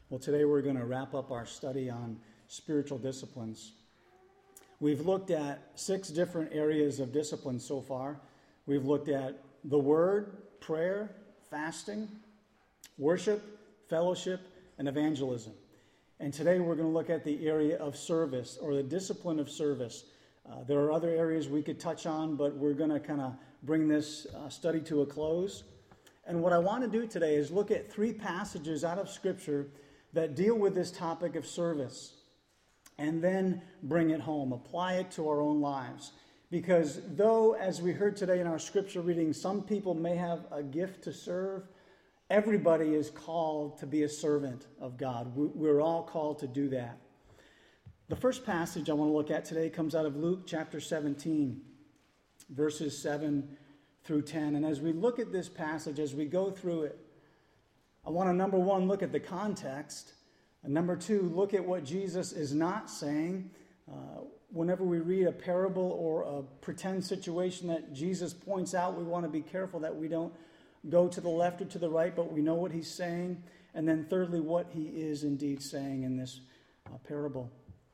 Well, today we're going to wrap up our study on spiritual disciplines. We've looked at 6 different areas of discipline so far. We've looked at the Word, prayer, fasting, worship, fellowship, and evangelism. And today we're going to look at the area of service, or the discipline of service. There are other areas we could touch on, but we're going to kind of bring this study to a close. And what I want to do today is look at 3 passages out of Scripture that deal with this topic of service, and then bring it home, apply it to our own lives. Because though, as we heard today in our Scripture reading, some people may have a gift to serve, everybody is called to be a servant of God. We're all called to do that. The first passage I want to look at today comes out of Luke chapter 17, verses 7 through 10. And as we look at this passage, as we go through it, I want to, number 1, look at the context. And number 2, look at what Jesus is not saying. Whenever we read a parable or a pretend situation that Jesus points out, we want to be careful that we don't go to the left or to the right, but we know what he's saying. And then thirdly, what he is indeed saying in this parable.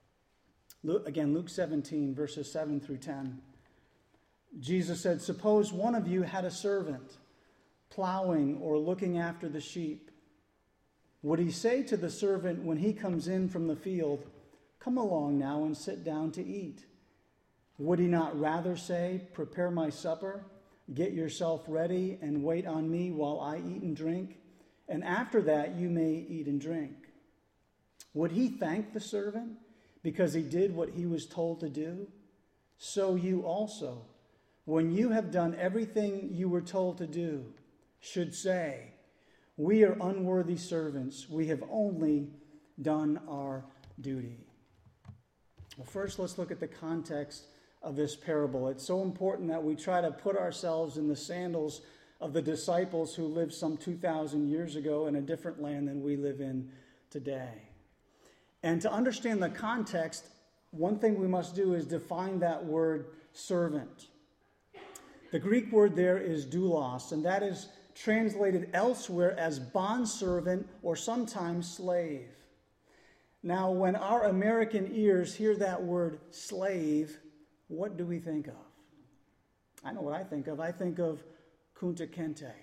Luke 17, verses 7 through 10. Jesus said, "Suppose one of you had a servant plowing or looking after the sheep. Would he say to the servant when he comes in from the field, 'Come along now and sit down to eat'? Would he not rather say, 'Prepare my supper, get yourself ready, and wait on me while I eat and drink, and after that you may eat and drink'? Would he thank the servant because he did what he was told to do? So you also, when you have done everything you were told to do, should say, 'We are unworthy servants. We have only done our duty.'" Well, first, let's look at the context of this parable. It's so important that we try to put ourselves in the sandals of the disciples who lived some 2,000 years ago in a different land than we live in today. And to understand the context, one thing we must do is define that word servant. The Greek word there is doulos, and that is translated elsewhere as bondservant or sometimes slave. Now, when our American ears hear that word slave, what do we think of? I know what I think of. I think of Kunta Kinte.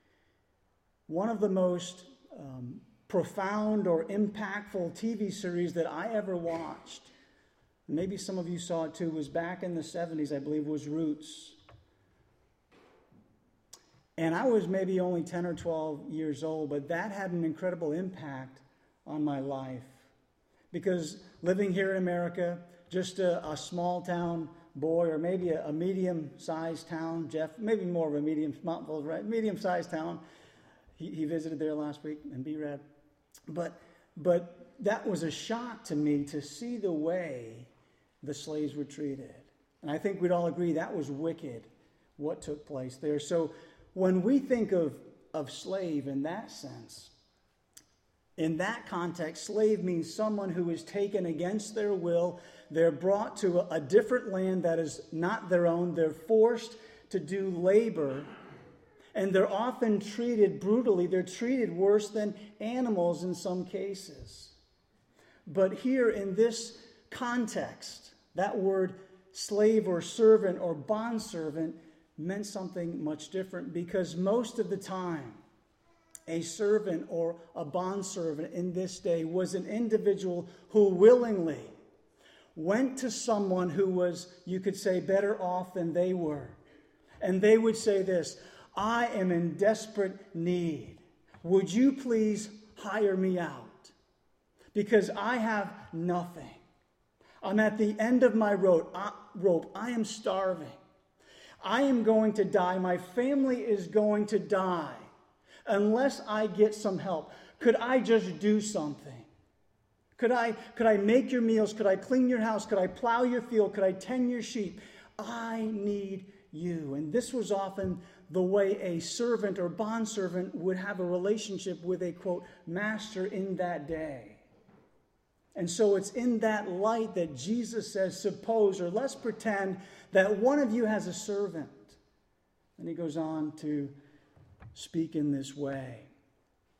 One of the most profound or impactful TV series that I ever watched, maybe some of you saw it too, was back in the 70s, I believe, was Roots. And I was maybe only 10 or 12 years old, but that had an incredible impact on my life. Because living here in America, just a small town boy, or maybe a medium-sized town, Jeff, maybe more of a medium-sized town. He visited there last week in B-Rad. But that was a shock to me to see the way the slaves were treated. And I think we'd all agree that was wicked, what took place there. So when we think of slave in that sense, in that context, slave means someone who is taken against their will. They're brought to a different land that is not their own. They're forced to do labor, and they're often treated brutally. They're treated worse than animals in some cases. But here in this context, that word slave or servant or bondservant meant something much different, because most of the time, a servant or a bondservant in this day was an individual who willingly went to someone who was, you could say, better off than they were. And they would say this, "I am in desperate need. Would you please hire me out? Because I have nothing. I'm at the end of my rope. I am starving. I am going to die. My family is going to die unless I get some help. Could I just do something? Could I make your meals? Could I clean your house? Could I plow your field? Could I tend your sheep? I need you." And this was often the way a servant or bondservant would have a relationship with a, quote, master in that day. And so it's in that light that Jesus says, suppose, or let's pretend that one of you has a servant. And he goes on to speak in this way.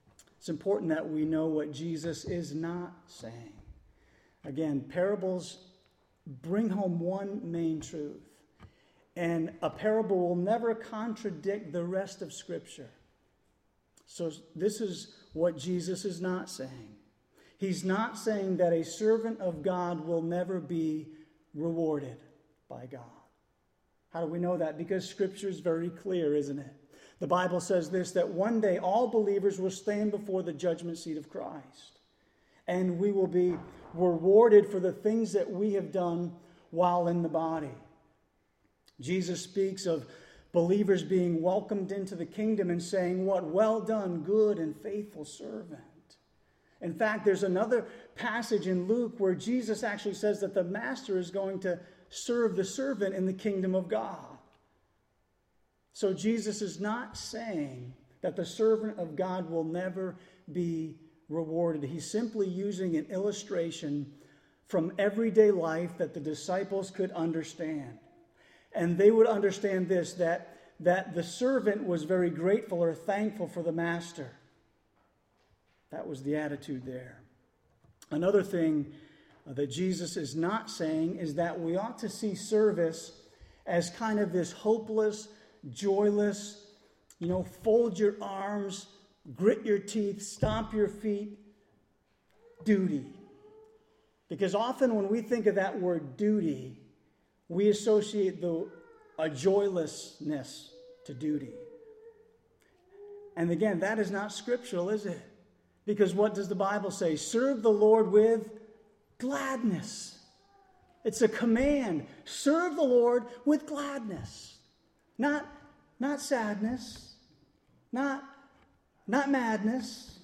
It's important that we know what Jesus is not saying. Again, parables bring home one main truth. And a parable will never contradict the rest of Scripture. So this is what Jesus is not saying. He's not saying that a servant of God will never be rewarded by God. How do we know that? Because Scripture is very clear, isn't it? The Bible says this, that one day all believers will stand before the judgment seat of Christ. And we will be rewarded for the things that we have done while in the body. Jesus speaks of believers being welcomed into the kingdom and saying, "What? Well done, good and faithful servant." In fact, there's another passage in Luke where Jesus actually says that the master is going to serve the servant in the kingdom of God. So Jesus is not saying that the servant of God will never be rewarded. He's simply using an illustration from everyday life that the disciples could understand. And they would understand this, that the servant was very grateful or thankful for the master. That was the attitude there. Another thing that Jesus is not saying is that we ought to see service as kind of this hopeless, joyless, fold your arms, grit your teeth, stomp your feet, duty. Because often when we think of that word duty, we associate a joylessness to duty. And again, that is not scriptural, is it? Because what does the Bible say? Serve the Lord with gladness. It's a command. Serve the Lord with gladness. Not sadness. Not madness.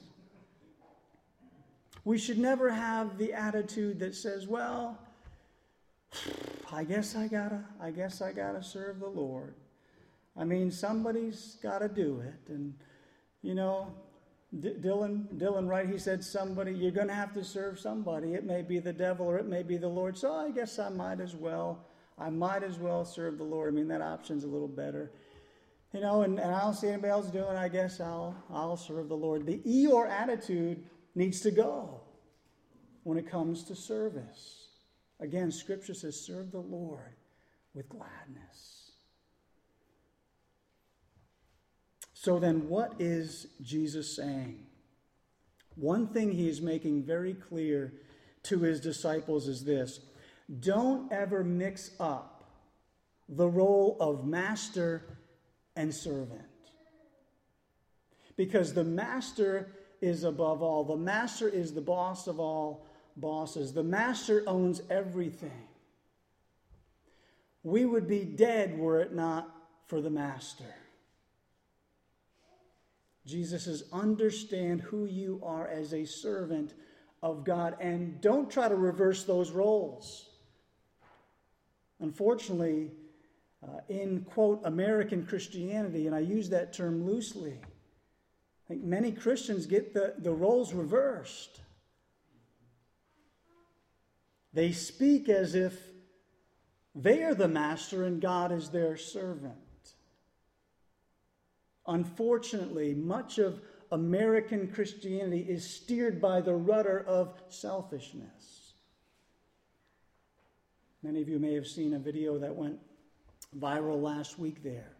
We should never have the attitude that says, well, I guess I gotta serve the Lord. I mean, somebody's got to do it. And, Dylan Wright, he said you're going to have to serve somebody. It may be the devil or it may be the Lord. So I guess I might as well serve the Lord. I mean, that option's a little better. And I don't see anybody else doing it. I guess I'll serve the Lord. The Eeyore attitude needs to go when it comes to service. Again, Scripture says, serve the Lord with gladness. So then, what is Jesus saying? One thing he is making very clear to his disciples is this: don't ever mix up the role of master and servant. Because the master is above all. The master is the boss of all bosses. The master owns everything. We would be dead were it not for the master. Jesus says, understand who you are as a servant of God, and don't try to reverse those roles. Unfortunately, in, quote, American Christianity, and I use that term loosely, I think many Christians get the roles reversed. They speak as if they are the master and God is their servant. Unfortunately, much of American Christianity is steered by the rudder of selfishness. Many of you may have seen a video that went viral last week there.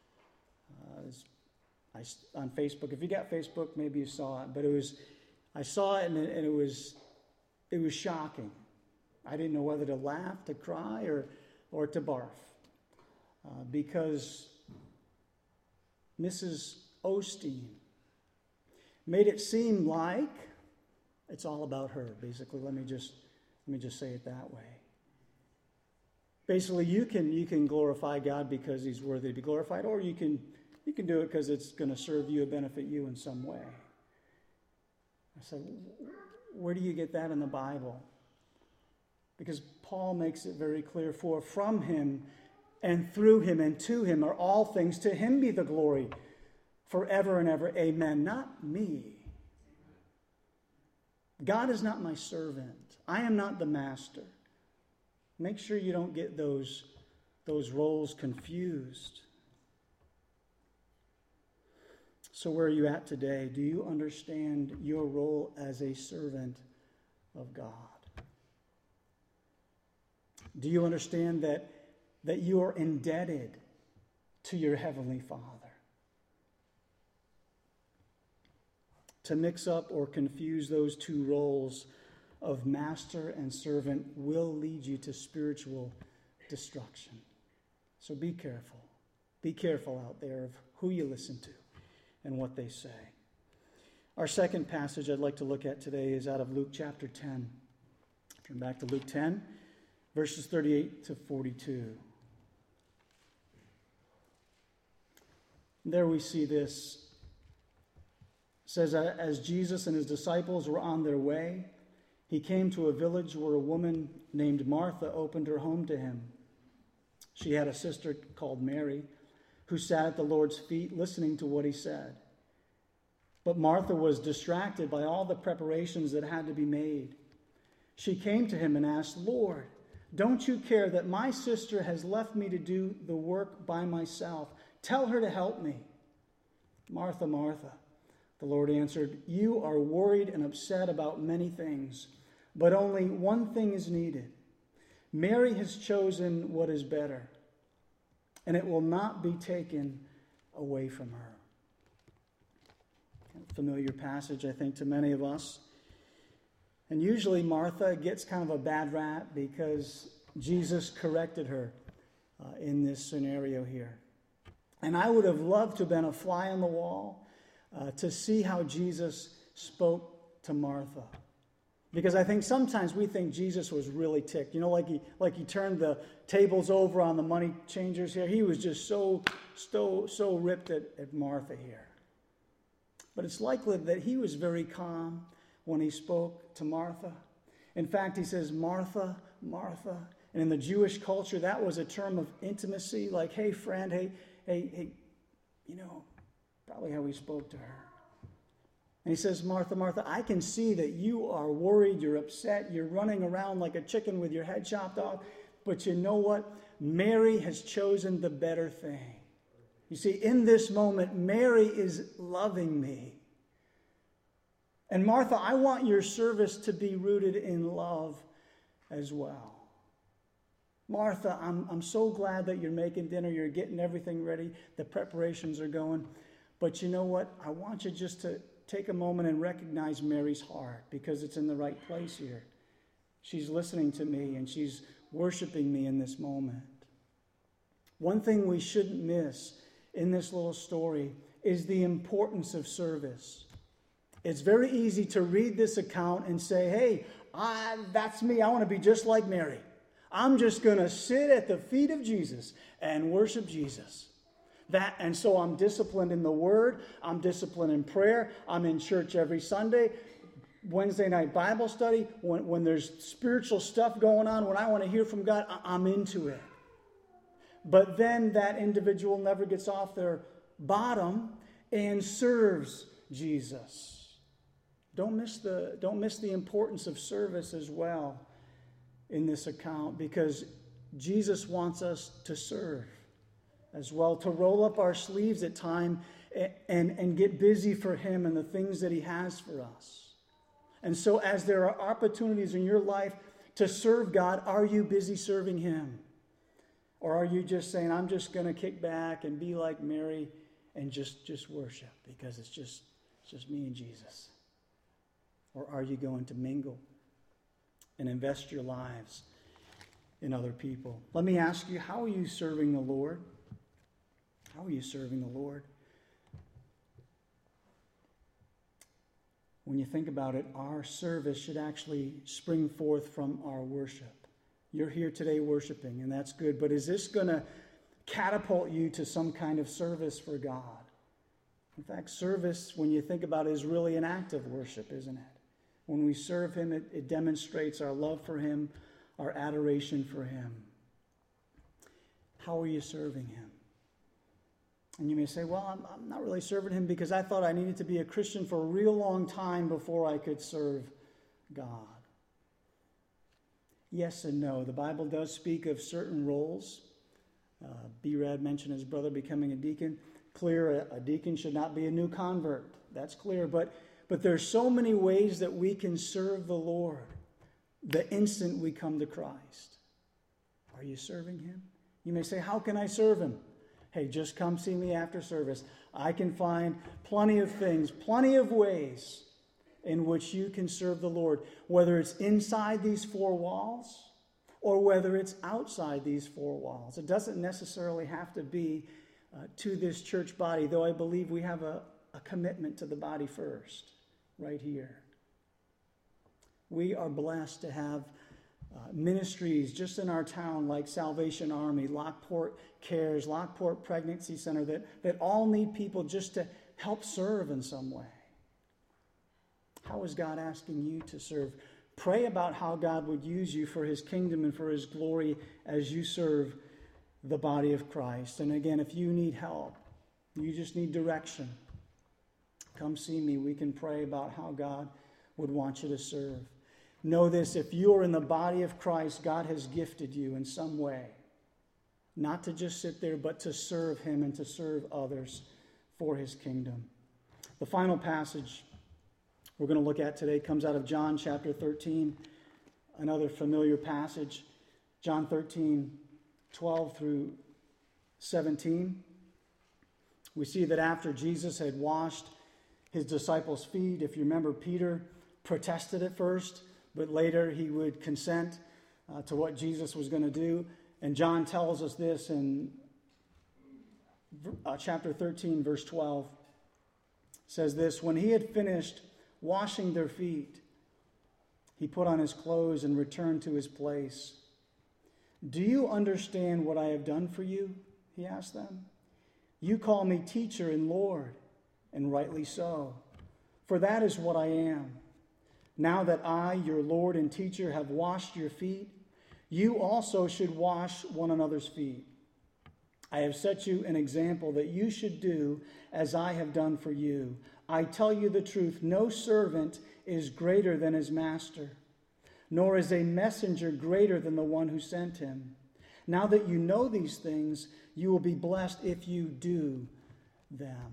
On Facebook. If you got Facebook, maybe you saw it. But I saw it and it was shocking. I didn't know whether to laugh, to cry, or to barf. Because Mrs. Osteen made it seem like it's all about her. Basically, let me just say it that way. Basically, you can glorify God because he's worthy to be glorified, or you can do it because it's going to serve you or benefit you in some way. I said, where do you get that in the Bible? Because Paul makes it very clear, for from him and through him and to him are all things. To him be the glory forever and ever. Amen. Not me. God is not my servant. I am not the master. Make sure you don't get those roles confused. So where are you at today? Do you understand your role as a servant of God? Do you understand that you are indebted to your Heavenly Father? To mix up or confuse those two roles of master and servant will lead you to spiritual destruction. So be careful. Be careful out there of who you listen to and what they say. Our second passage I'd like to look at today is out of Luke chapter 10. Turn back to Luke 10, verses 38 to 42. There we see this. It says, as Jesus and his disciples were on their way, he came to a village where a woman named Martha opened her home to him. She had a sister called Mary, who sat at the Lord's feet listening to what he said. But Martha was distracted by all the preparations that had to be made. She came to him and asked, Lord, don't you care that my sister has left me to do the work by myself? Tell her to help me. Martha, Martha, the Lord answered, you are worried and upset about many things, but only one thing is needed. Mary has chosen what is better, and it will not be taken away from her. A familiar passage, I think, to many of us. And usually Martha gets kind of a bad rap because Jesus corrected her in this scenario here. And I would have loved to have been a fly on the wall to see how Jesus spoke to Martha. Because I think sometimes we think Jesus was really ticked. You know, like he turned the tables over on the money changers here. He was just so ripped at Martha here. But it's likely that he was very calm when he spoke to Martha. In fact, he says, Martha, Martha. And in the Jewish culture, that was a term of intimacy, like, hey, friend, hey, you know, probably how he spoke to her. And he says, Martha, Martha, I can see that you are worried, you're upset, you're running around like a chicken with your head chopped off. But you know what? Mary has chosen the better thing. You see, in this moment, Mary is loving me. And Martha, I want your service to be rooted in love as well. Martha, I'm so glad that you're making dinner, you're getting everything ready, the preparations are going. But you know what? I want you just to take a moment and recognize Mary's heart, because it's in the right place here. She's listening to me and she's worshiping me in this moment. One thing we shouldn't miss in this little story is the importance of service. It's very easy to read this account and say, hey, that's me. I want to be just like Mary. I'm just going to sit at the feet of Jesus and worship Jesus. And so I'm disciplined in the Word. I'm disciplined in prayer. I'm in church every Sunday. Wednesday night Bible study. When there's spiritual stuff going on, when I want to hear from God, I'm into it. But then that individual never gets off their bottom and serves Jesus. Don't miss the importance of service as well in this account, because Jesus wants us to serve as well, to roll up our sleeves at time and get busy for him and the things that he has for us. And so as there are opportunities in your life to serve God, are you busy serving him? Or are you just saying, I'm just going to kick back and be like Mary and just worship because it's just me and Jesus? Or are you going to mingle and invest your lives in other people? Let me ask you, how are you serving the Lord? How are you serving the Lord? When you think about it, our service should actually spring forth from our worship. You're here today worshiping, and that's good. But is this going to catapult you to some kind of service for God? In fact, service, when you think about it, is really an act of worship, isn't it? When we serve him, it demonstrates our love for him, our adoration for him. How are you serving him? And you may say, well, I'm not really serving him because I thought I needed to be a Christian for a real long time before I could serve God. Yes and no. The Bible does speak of certain roles. B-Rad mentioned his brother becoming a deacon. clear. A deacon should not be a new convert. That's clear. But there's so many ways that we can serve the Lord the instant we come to Christ. Are you serving him? You may say, how can I serve him? Hey, just come see me after service. I can find plenty of things, plenty of ways in which you can serve the Lord, whether it's inside these four walls or whether it's outside these four walls. It doesn't necessarily have to be to this church body, though I believe we have a commitment to the body first, right here. We are blessed to have ministries just in our town like Salvation Army, Lockport Cares, Lockport Pregnancy Center that all need people just to help serve in some way. How is God asking you to serve? Pray about how God would use you for his kingdom and for his glory as you serve the body of Christ. And again, if you need help, you just need direction, come see me. We can pray about how God would want you to serve. Know this, if you are in the body of Christ, God has gifted you in some way. Not to just sit there, but to serve him and to serve others for his kingdom. The final passage we're going to look at today comes out of John chapter 13, another familiar passage. John 13, 12 through 17. We see that after Jesus had washed his disciples' feet, if you remember, Peter protested at first, but later he would consent to what Jesus was going to do. And John tells us this in chapter 13, verse 12. It says this, when he had finished washing their feet, he put on his clothes and returned to his place. Do you understand what I have done for you? He asked them. You call me teacher and Lord, and rightly so, for that is what I am. Now that I, your Lord and teacher, have washed your feet, you also should wash one another's feet. I have set you an example that you should do as I have done for you. I tell you the truth, no servant is greater than his master, nor is a messenger greater than the one who sent him. Now that you know these things, you will be blessed if you do them.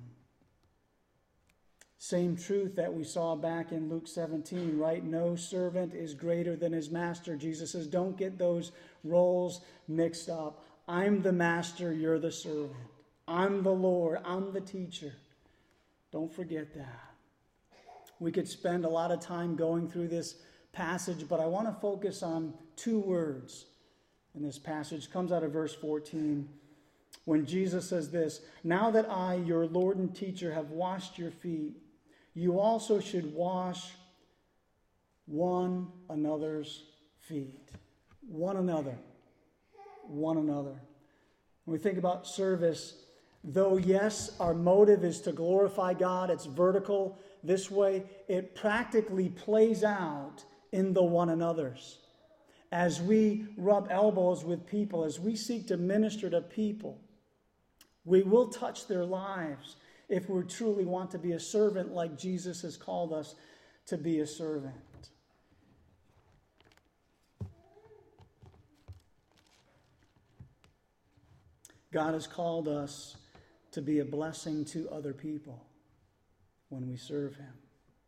Same truth that we saw back in Luke 17, right? No servant is greater than his master. Jesus says, don't get those roles mixed up. I'm the master, you're the servant. I'm the Lord, I'm the teacher. Don't forget that. We could spend a lot of time going through this passage, but I want to focus on two words in this passage. It comes out of verse 14, when Jesus says this, now that I, your Lord and teacher, have washed your feet, you also should wash one another's feet. One another. One another. When we think about service, though, yes, our motive is to glorify God, it's vertical this way, it practically plays out in the one another's. As we rub elbows with people, as we seek to minister to people, we will touch their lives if we truly want to be a servant like Jesus has called us to be a servant. God has called us to be a blessing to other people when we serve him.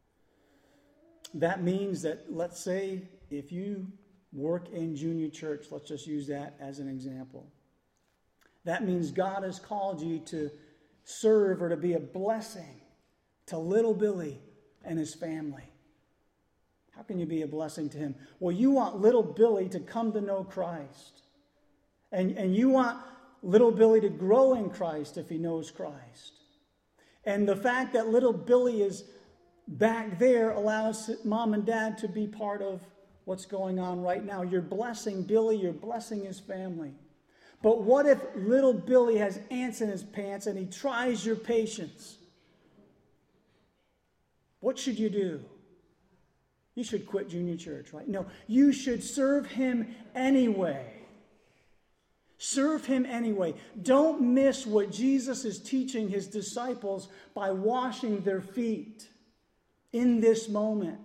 That means that, let's say, if you work in junior church, let's just use that as an example. That means God has called you to serve or to be a blessing to little Billy and his family. How can you be a blessing to him? Well, you want little Billy to come to know Christ. And you want little Billy to grow in Christ if he knows Christ. And the fact that little Billy is back there allows mom and dad to be part of what's going on right now. You're blessing Billy, you're blessing his family. But what if little Billy has ants in his pants and he tries your patience? What should you do? You should quit junior church, right? No, you should serve him anyway. Serve him anyway. Don't miss what Jesus is teaching his disciples by washing their feet in this moment.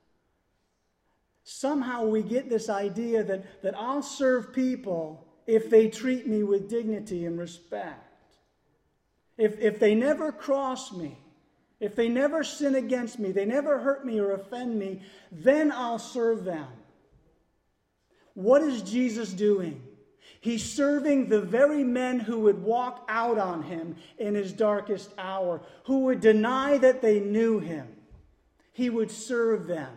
Somehow we get this idea that I'll serve people if they treat me with dignity and respect. if they never cross me, if they never sin against me, they never hurt me or offend me, then I'll serve them. What is Jesus doing? He's serving the very men who would walk out on him in his darkest hour, who would deny that they knew him. He would serve them.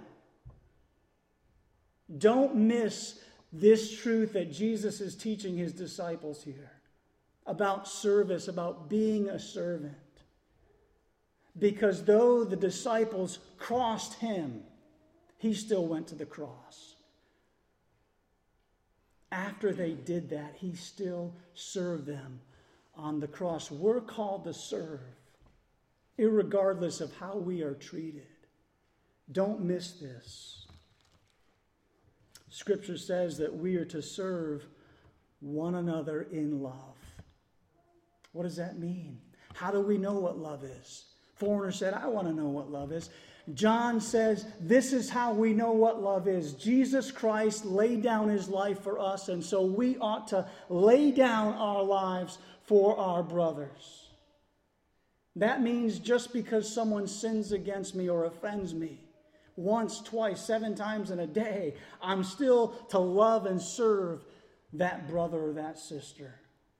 Don't miss this truth that Jesus is teaching his disciples here about service, about being a servant. Because though the disciples crossed him, he still went to the cross. After they did that, he still served them on the cross. We're called to serve, irregardless of how we are treated. Don't miss this. Scripture says that we are to serve one another in love. What does that mean? How do we know what love is? Foreigner said, I want to know what love is. John says, this is how we know what love is. Jesus Christ laid down his life for us, and so we ought to lay down our lives for our brothers. That means just because someone sins against me or offends me, once, twice, 7 times in a day, I'm still to love and serve that brother or that sister.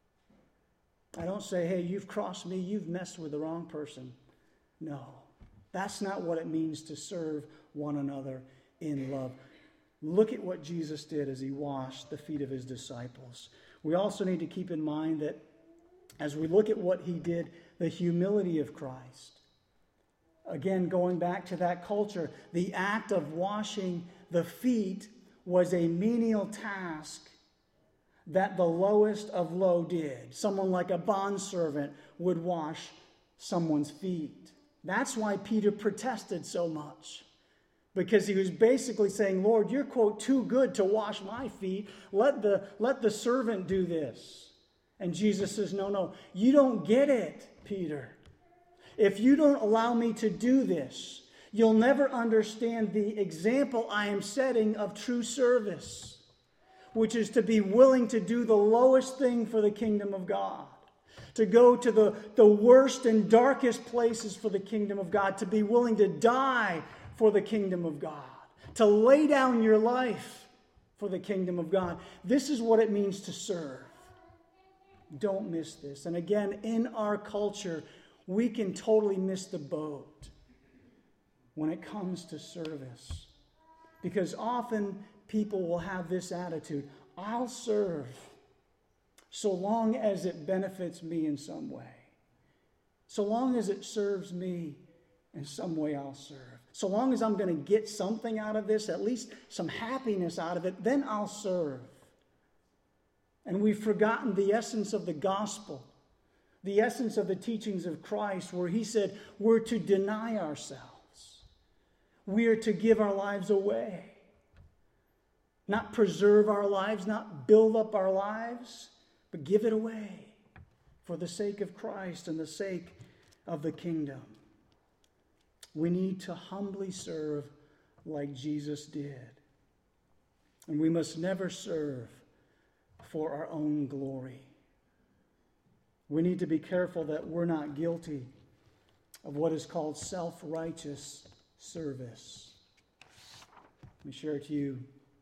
I don't say, hey, you've crossed me, you've messed with the wrong person. No, that's not what it means to serve one another in love. Look at what Jesus did as he washed the feet of his disciples. We also need to keep in mind that as we look at what he did, the humility of Christ. Again, going back to that culture, the act of washing the feet was a menial task that the lowest of low did. Someone like a bondservant would wash someone's feet. That's why Peter protested so much. Because he was basically saying, Lord, you're, quote, too good to wash my feet. Let the servant do this. And Jesus says, no, you don't get it, Peter. If you don't allow me to do this, you'll never understand the example I am setting of true service, which is to be willing to do the lowest thing for the kingdom of God, to go to the worst and darkest places for the kingdom of God, to be willing to die for the kingdom of God, to lay down your life for the kingdom of God. This is what it means to serve. Don't miss this. And again, in our culture, we can totally miss the boat when it comes to service. Because often people will have this attitude, I'll serve so long as it benefits me in some way. So long as it serves me in some way, I'll serve. So long as I'm going to get something out of this, at least some happiness out of it, then I'll serve. And we've forgotten the essence of the gospel, the essence of the teachings of Christ, where he said we're to deny ourselves. We are to give our lives away. Not preserve our lives, not build up our lives, but give it away for the sake of Christ and the sake of the kingdom. We need to humbly serve like Jesus did. And we must never serve for our own glory. We need to be careful that we're not guilty of what is called self-righteous service. Let me share to you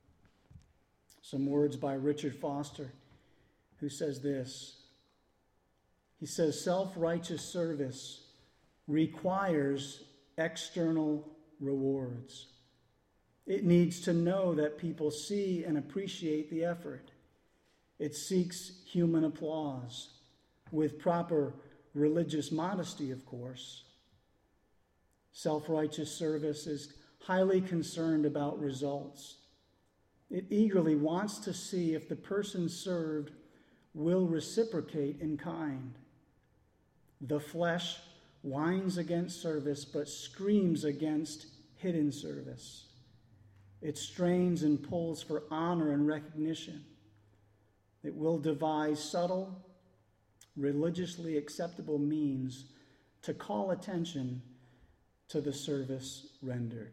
some words by Richard Foster, who says this. He says, self-righteous service requires external rewards. It needs to know that people see and appreciate the effort. It seeks human applause with proper religious modesty, of course. Self-righteous service is highly concerned about results. It eagerly wants to see if the person served will reciprocate in kind. The flesh whines against service, but screams against hidden service. It strains and pulls for honor and recognition. It will devise subtle, religiously acceptable means to call attention to the service rendered.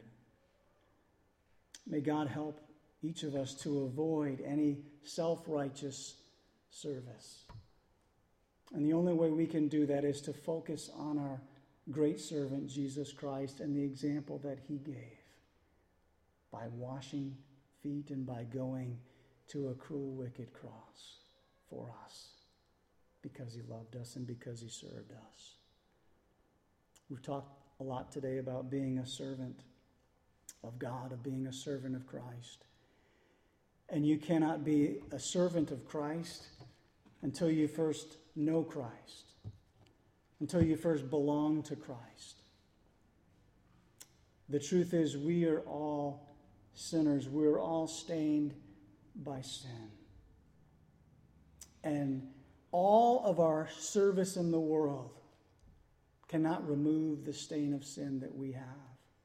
May God help each of us to avoid any self-righteous service. And the only way we can do that is to focus on our great servant, Jesus Christ, and the example that he gave by washing feet and by going to a cruel, wicked cross for us because he loved us and because he served us. We've talked a lot today about being a servant of God, of being a servant of Christ. And you cannot be a servant of Christ until you first know Christ, until you first belong to Christ. The truth is, we are all sinners. We're all stained by sin. And all of our service in the world cannot remove the stain of sin that we have.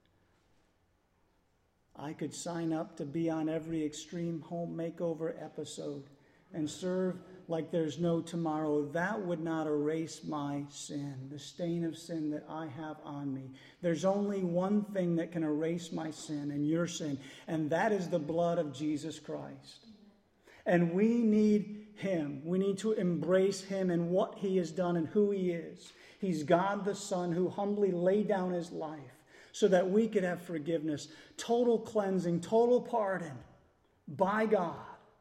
I could sign up to be on every Extreme Home Makeover episode and serve like there's no tomorrow. That would not erase my sin, the stain of sin that I have on me. There's only one thing that can erase my sin and your sin, and that is the blood of Jesus Christ. And we need him. We need to embrace him and what he has done and who he is. He's God the Son who humbly laid down his life so that we could have forgiveness, total cleansing, total pardon by God,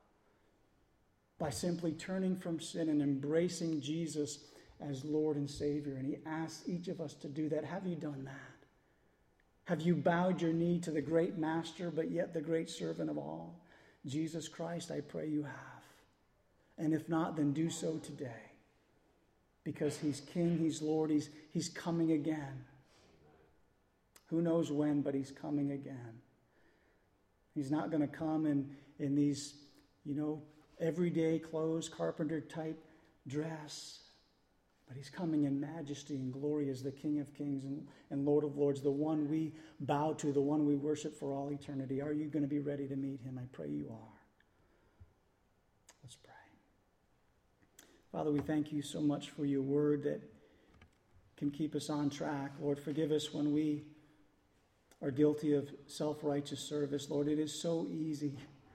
by simply turning from sin and embracing Jesus as Lord and Savior. And he asks each of us to do that. Have you done that? Have you bowed your knee to the great master, but yet the great servant of all, Jesus Christ? I pray you have. And if not, then do so today. Because he's King, he's Lord, he's coming again. Who knows when, but he's coming again. He's not going to come in these, everyday clothes, carpenter type dress. But he's coming in majesty and glory as the King of Kings and Lord of Lords, the one we bow to, the one we worship for all eternity. Are you going to be ready to meet him? I pray you are. Let's pray. Father, we thank you so much for your word that can keep us on track. Lord, forgive us when we are guilty of self-righteous service. Lord, it is so easy,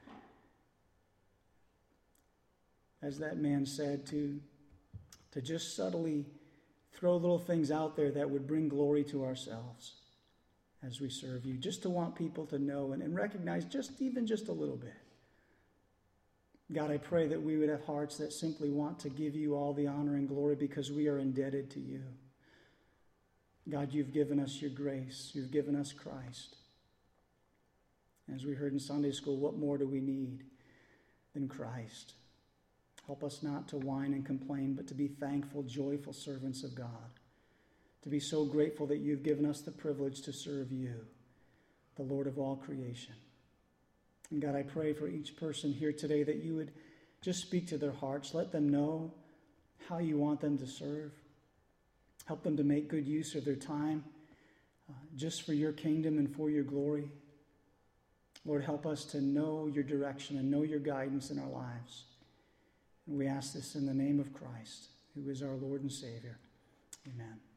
as that man said, to just subtly throw little things out there that would bring glory to ourselves as we serve you, just to want people to know and recognize just a little bit. God, I pray that we would have hearts that simply want to give you all the honor and glory because we are indebted to you. God, you've given us your grace. You've given us Christ. As we heard in Sunday school, what more do we need than Christ? Help us not to whine and complain, but to be thankful, joyful servants of God. To be so grateful that you've given us the privilege to serve you, the Lord of all creation. And God, I pray for each person here today that you would just speak to their hearts. Let them know how you want them to serve. Help them to make good use of their time just for your kingdom and for your glory. Lord, help us to know your direction and know your guidance in our lives. And we ask this in the name of Christ, who is our Lord and Savior. Amen.